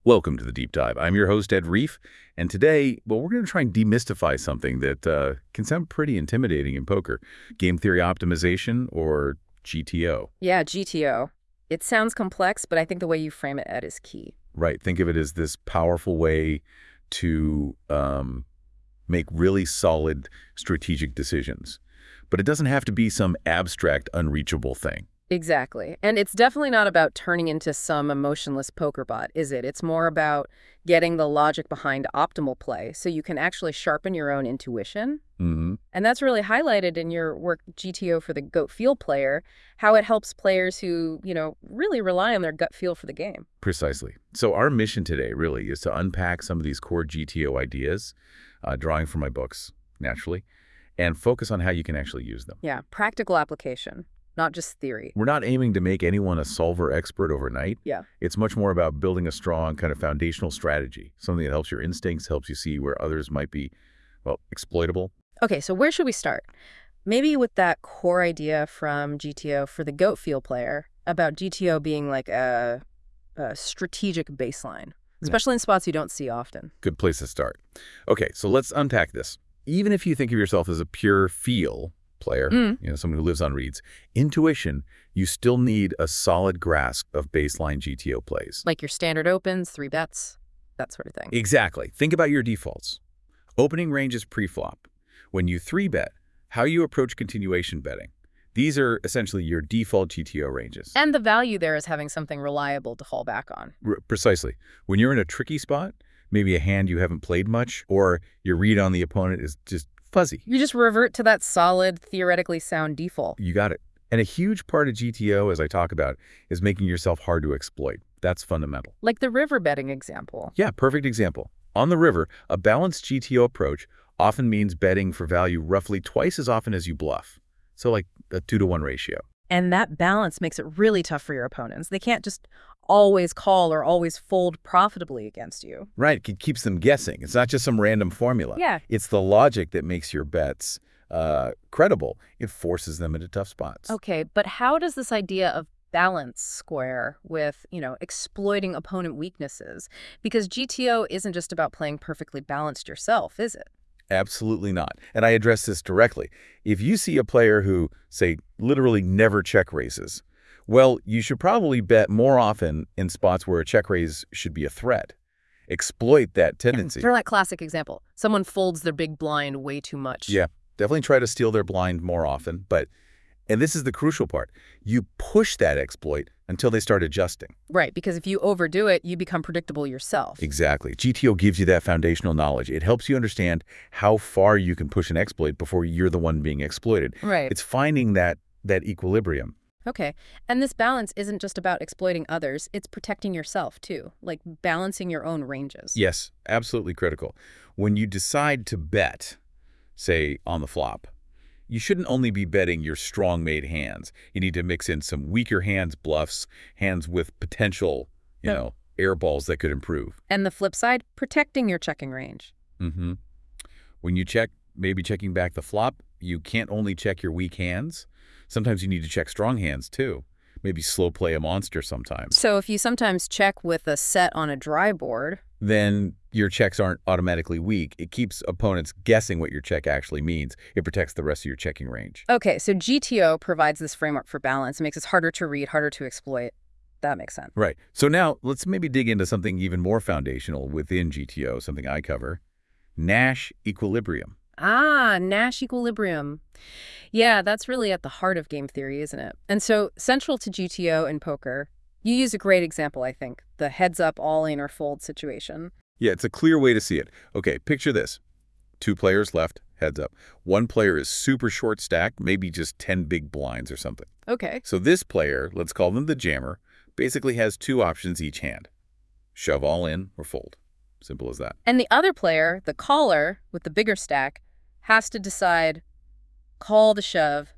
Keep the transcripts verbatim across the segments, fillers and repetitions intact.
Welcome to the Deep Dive. I'm your host, Ed Reef, and today, well, we're going to try and demystify something that uh, can sound pretty intimidating in poker. Game theory optimization, or G T O. Yeah, G T O. It sounds complex, but I think the way you frame it, Ed, is key. Right. Think of it as this powerful way to um, make really solid strategic decisions. But it doesn't have to be some abstract, unreachable thing. Exactly. And it's definitely not about turning into some emotionless poker bot, is it? It's more about getting the logic behind optimal play so you can actually sharpen your own intuition. Mm-hmm. And that's really highlighted in your work, G T O for the GOAT Feel player, how it helps players who, you know, really rely on their gut feel for the game. Precisely. So our mission today really is to unpack some of these core G T O ideas, uh, drawing from my books, naturally, and focus on how you can actually use them. Yeah, practical application, not just theory. We're not aiming to make anyone a solver expert overnight. Yeah. It's much more about building a strong kind of foundational strategy, something that helps your instincts, helps you see where others might be, well, exploitable. Okay, so where should we start? Maybe with that core idea from G T O for the GOAT Feel player about G T O being like a, a strategic baseline, especially in spots you don't see often. Good place to start. Okay, so let's unpack this. Even if you think of yourself as a pure feel player, Mm. you know, someone who lives on reads, intuition, you still need a solid grasp of baseline G T O plays. Like your standard opens, three bets, that sort of thing. Exactly. Think about your defaults. Opening range is pre-flop. When you three-bet, how you approach continuation betting. These are essentially your default G T O ranges. And the value there is having something reliable to fall back on. R- precisely. When you're in a tricky spot, maybe a hand you haven't played much, or your read on the opponent is just fuzzy. You just revert to that solid, theoretically sound default. You got it. And a huge part of G T O, as I talk about, is making yourself hard to exploit. That's fundamental. Like the river betting example. Yeah, perfect example. On the river, a balanced G T O approach often means betting for value roughly twice as often as you bluff. So like a two to one ratio. And that balance makes it really tough for your opponents. They can't just always call or always fold profitably against you. Right, it keeps them guessing. It's not just some random formula. Yeah. It's the logic that makes your bets uh, credible. It forces them into tough spots. Okay, but how does this idea of balance square with, you know, exploiting opponent weaknesses? Because G T O isn't just about playing perfectly balanced yourself, is it? Absolutely not. And I address this directly. If you see a player who, say, literally never check raises, well, you should probably bet more often in spots where a check raise should be a threat. Exploit that tendency. For that classic example, someone folds their big blind way too much. Yeah, definitely try to steal their blind more often. But, and this is the crucial part, you push that exploit until they start adjusting. Right, because if you overdo it, you become predictable yourself. Exactly. G T O gives you that foundational knowledge. It helps you understand how far you can push an exploit before you're the one being exploited. Right. It's finding that that equilibrium. Okay. And this balance isn't just about exploiting others, it's protecting yourself too, like balancing your own ranges. Yes, absolutely critical. When you decide to bet, say, on the flop, you shouldn't only be betting your strong-made hands. You need to mix in some weaker hands, bluffs, hands with potential, you Yep. know, air balls that could improve. And the flip side, protecting your checking range. Mm-hmm. When you check, maybe checking back the flop, you can't only check your weak hands. Sometimes you need to check strong hands, too. Maybe slow play a monster sometimes. So if you sometimes check with a set on a dry board, Then your checks aren't automatically weak. It keeps opponents guessing what your check actually means. It protects the rest of your checking range. okay, so G T O provides this framework for balance. It makes it harder to read, harder to exploit. That makes sense. Right. So now let's maybe dig into something even more foundational within G T O, something I cover, Nash equilibrium. Ah, Nash equilibrium. Yeah, that's really at the heart of game theory, isn't it? And so central to G T O in poker, you use a great example, I think, the heads-up all-in or fold situation. Yeah, it's a clear way to see it. Okay, picture this. Two players left, heads up. One player is super short stacked, maybe just ten big blinds or something. Okay. So this player, let's call them the jammer, basically has two options each hand. Shove all in or fold. Simple as that. And the other player, the caller, with the bigger stack, has to decide call the shove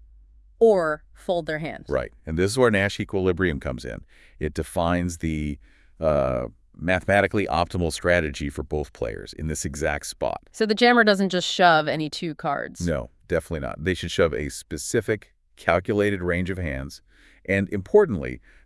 or fold their hand. Right. And this is where Nash equilibrium comes in. It defines the uh, mathematically optimal strategy for both players in this exact spot. So the jammer doesn't just shove any two cards. No, definitely not. They should shove a specific calculated range of hands. And importantly,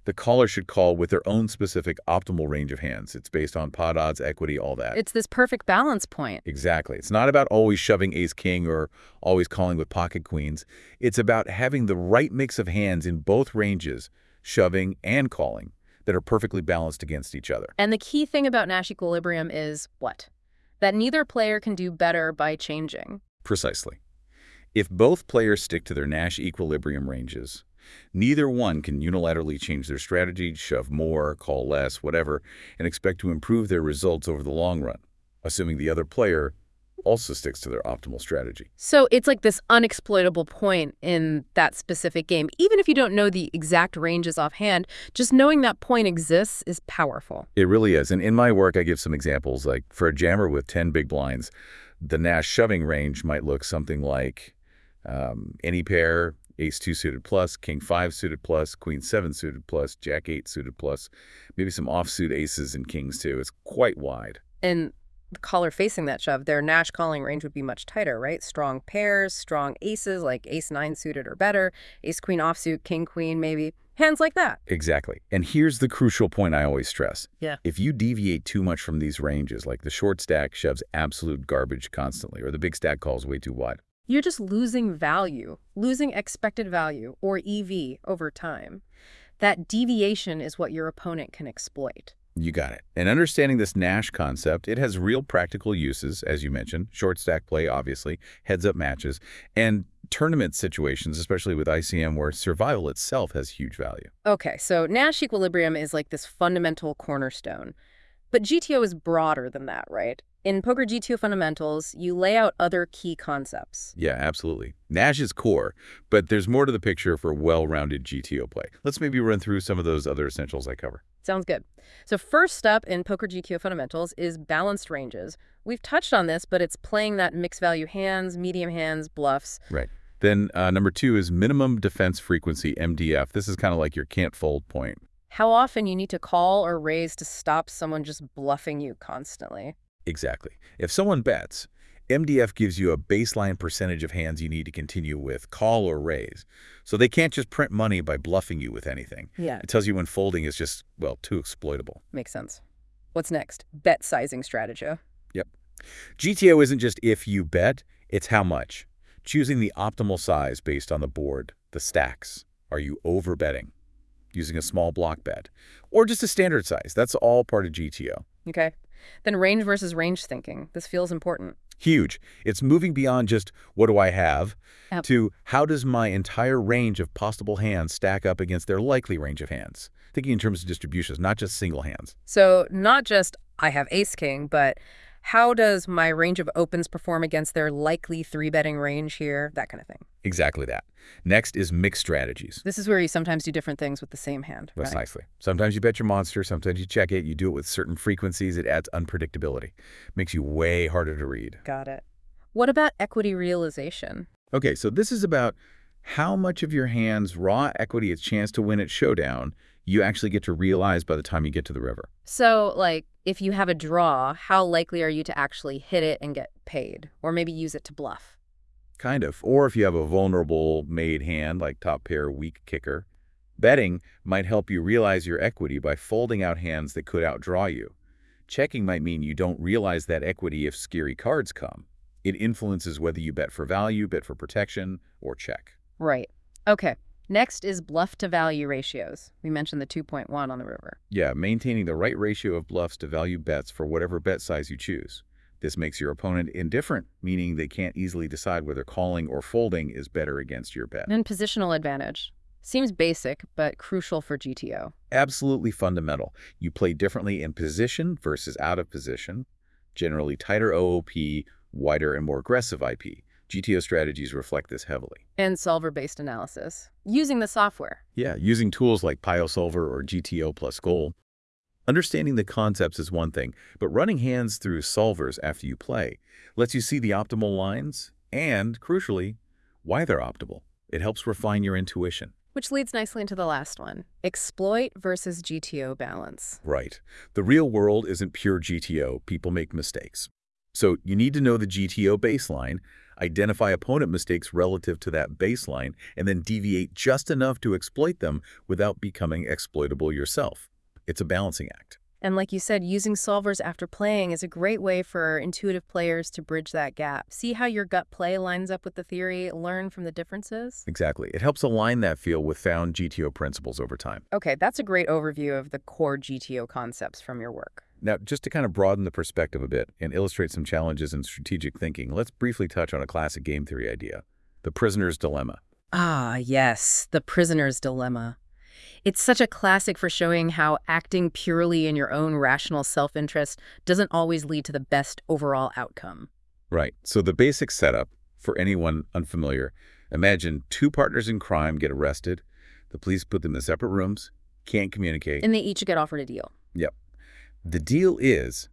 The caller should call with their own specific optimal range of hands. It's based on pot odds, equity, all that. It's this perfect balance point. Exactly. It's not about always shoving ace-king or always calling with pocket queens. It's about having the right mix of hands in both ranges, shoving and calling, that are perfectly balanced against each other. And the key thing about Nash equilibrium is what? That neither player can do better by changing. Precisely. If both players stick to their Nash equilibrium ranges, neither one can unilaterally change their strategy, shove more, call less, whatever, and expect to improve their results over the long run, assuming the other player also sticks to their optimal strategy. So it's like this unexploitable point in that specific game. Even if you don't know the exact ranges offhand, just knowing that point exists is powerful. It really is. And in my work, I give some examples. Like for a jammer with ten big blinds, the Nash shoving range might look something like um, any pair, ace two suited plus, king five suited plus, queen seven suited plus, jack eight suited plus, maybe some offsuit aces and kings too. It's quite wide. And the caller facing that shove, their Nash calling range would be much tighter, right? Strong pairs, strong aces like ace nine suited or better, ace queen offsuit, king queen maybe, hands like that. Exactly. And here's the crucial point I always stress. Yeah. If you deviate too much from these ranges, like the short stack shoves absolute garbage constantly, or the big stack calls way too wide, you're just losing value, losing expected value, or E V, over time. That deviation is what your opponent can exploit. You got it. And understanding this Nash concept, it has real practical uses, as you mentioned, short stack play, obviously, heads-up matches, and tournament situations, especially with I C M, where survival itself has huge value. Okay, so Nash equilibrium is like this fundamental cornerstone. But G T O is broader than that, right? In Poker G T O Fundamentals, you lay out other key concepts. Yeah, absolutely. Nash is core, but there's more to the picture for well-rounded G T O play. Let's maybe run through some of those other essentials I cover. Sounds good. So first up in Poker G T O Fundamentals is balanced ranges. We've touched on this, but it's playing that mixed value hands, medium hands, bluffs. Right. Then uh, number two is minimum defense frequency, M D F. This is kind of like your can't fold point. How often you need to call or raise to stop someone just bluffing you constantly. Exactly. If someone bets, M D F gives you a baseline percentage of hands you need to continue with, call or raise. So they can't just print money by bluffing you with anything. Yeah. It tells you when folding is just, well, too exploitable. Makes sense. What's next? Bet sizing strategy. Yep. G T O isn't just if you bet, it's how much. Choosing the optimal size based on the board, the stacks. Are you over-betting? Using a small block bet, or just a standard size. That's all part of G T O. Okay. Then range versus range thinking. This feels important. Huge. It's moving beyond just what do I have Yep. to how does my entire range of possible hands stack up against their likely range of hands. Thinking in terms of distributions, not just single hands. So not just I have ace king, but how does my range of opens perform against their likely three-betting range here? That kind of thing. Exactly that. Next is mixed strategies. This is where you sometimes do different things with the same hand. Right? Precisely. Sometimes you bet your monster, sometimes you check it, you do it with certain frequencies, it adds unpredictability. Makes you way harder to read. Got it. What about equity realization? Okay, so this is about how much of your hand's raw equity, its chance to win at showdown, you actually get to realize by the time you get to the river. So, like, if you have a draw, how likely are you to actually hit it and get paid? Or maybe use it to bluff? Kind of. Or if you have a vulnerable made hand, like top pair weak kicker, betting might help you realize your equity by folding out hands that could outdraw you. Checking might mean you don't realize that equity if scary cards come. It influences whether you bet for value, bet for protection, or check. Right. Okay. Next is bluff to value ratios. We mentioned the two point one on the river. Yeah, maintaining the right ratio of bluffs to value bets for whatever bet size you choose. This makes your opponent indifferent, meaning they can't easily decide whether calling or folding is better against your bet. And positional advantage. Seems basic, but crucial for G T O. Absolutely fundamental. You play differently in position versus out of position. Generally tighter O O P, wider and more aggressive I P. G T O strategies reflect this heavily. And solver-based analysis. Using the software. Yeah, using tools like PioSolver or G T O plus Goal. Understanding the concepts is one thing, but running hands through solvers after you play lets you see the optimal lines and, crucially, why they're optimal. It helps refine your intuition. Which leads nicely into the last one. Exploit versus G T O balance. Right. The real world isn't pure G T O. People make mistakes. So you need to know the G T O baseline, identify opponent mistakes relative to that baseline, and then deviate just enough to exploit them without becoming exploitable yourself. It's a balancing act. And like you said, using solvers after playing is a great way for intuitive players to bridge that gap. See how your gut play lines up with the theory, learn from the differences? Exactly. It helps align that field with found G T O principles over time. Okay, that's a great overview of the core G T O concepts from your work. Now, just to kind of broaden the perspective a bit and illustrate some challenges in strategic thinking, let's briefly touch on a classic game theory idea, the prisoner's dilemma. Ah, yes, the prisoner's dilemma. It's such a classic for showing how acting purely in your own rational self-interest doesn't always lead to the best overall outcome. Right. So the basic setup, for anyone unfamiliar, imagine two partners in crime get arrested. The police put them in separate rooms, can't communicate. And they each get offered a deal. Yep. The deal is,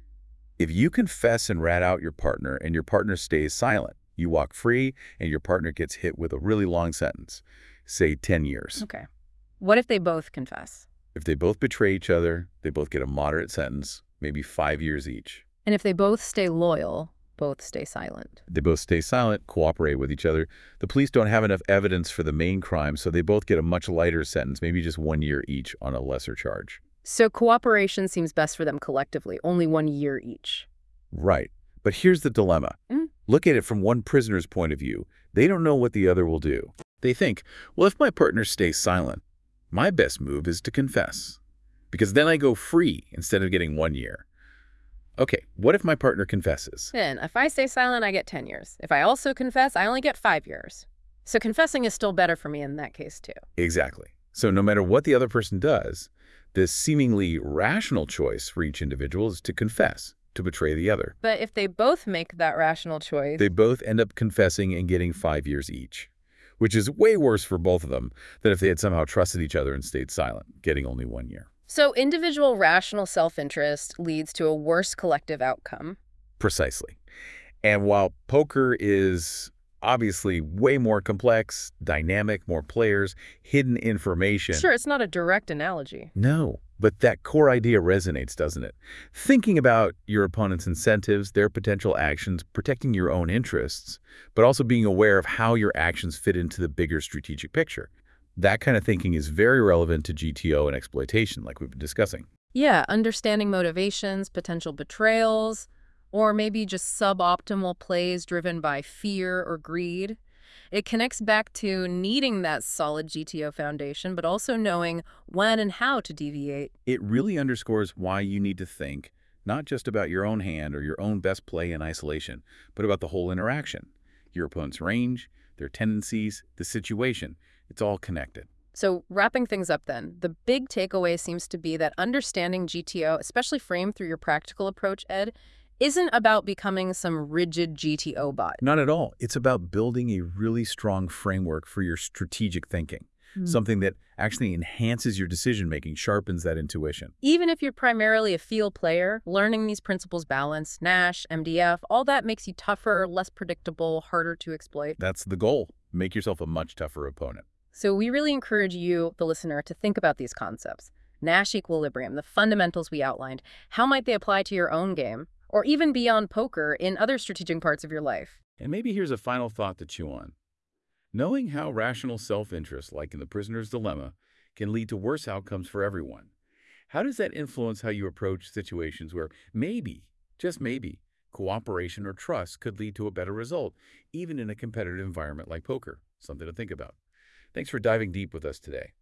if you confess and rat out your partner and your partner stays silent, you walk free and your partner gets hit with a really long sentence, say ten years. Okay. What if they both confess? If they both betray each other, they both get a moderate sentence, maybe five years each. And if they both stay loyal, both stay silent. They both stay silent, cooperate with each other. The police don't have enough evidence for the main crime, so they both get a much lighter sentence, maybe just one year each on a lesser charge. So cooperation seems best for them collectively, only one year each. Right. But here's the dilemma. Mm. Look at it from one prisoner's point of view. They don't know what the other will do. They think, well, if my partner stays silent, my best move is to confess, because then I go free instead of getting one year. Okay, what if my partner confesses? Then, if I stay silent, I get ten years. If I also confess, I only get five years. So confessing is still better for me in that case, too. Exactly. So no matter what the other person does, the seemingly rational choice for each individual is to confess, to betray the other. But if they both make that rational choice... They both end up confessing and getting five years each, which is way worse for both of them than if they had somehow trusted each other and stayed silent, getting only one year. So individual rational self-interest leads to a worse collective outcome. Precisely. And while poker is obviously way more complex, dynamic, more players, hidden information... Sure, it's not a direct analogy. No, but that core idea resonates, doesn't it? Thinking about your opponent's incentives, their potential actions, protecting your own interests, but also being aware of how your actions fit into the bigger strategic picture. That kind of thinking is very relevant to G T O and exploitation, like we've been discussing. Yeah, understanding motivations, potential betrayals, or maybe just suboptimal plays driven by fear or greed. It connects back to needing that solid G T O foundation, but also knowing when and how to deviate. It really underscores why you need to think not just about your own hand or your own best play in isolation, but about the whole interaction. Your opponent's range, their tendencies, the situation. It's all connected. So wrapping things up then, the big takeaway seems to be that understanding G T O, especially framed through your practical approach, Ed, isn't about becoming some rigid G T O bot. Not at all. It's about building a really strong framework for your strategic thinking, mm. something that actually enhances your decision-making, sharpens that intuition. Even if you're primarily a field player, learning these principles balance, Nash, M D F, all that makes you tougher, less predictable, harder to exploit. That's the goal. Make yourself a much tougher opponent. So we really encourage you, the listener, to think about these concepts. Nash equilibrium, the fundamentals we outlined. How might they apply to your own game? Or even beyond poker in other strategic parts of your life. And maybe here's a final thought to chew on. Knowing how rational self-interest, like in the prisoner's dilemma, can lead to worse outcomes for everyone. How does that influence how you approach situations where maybe, just maybe, cooperation or trust could lead to a better result, even in a competitive environment like poker? Something to think about. Thanks for diving deep with us today.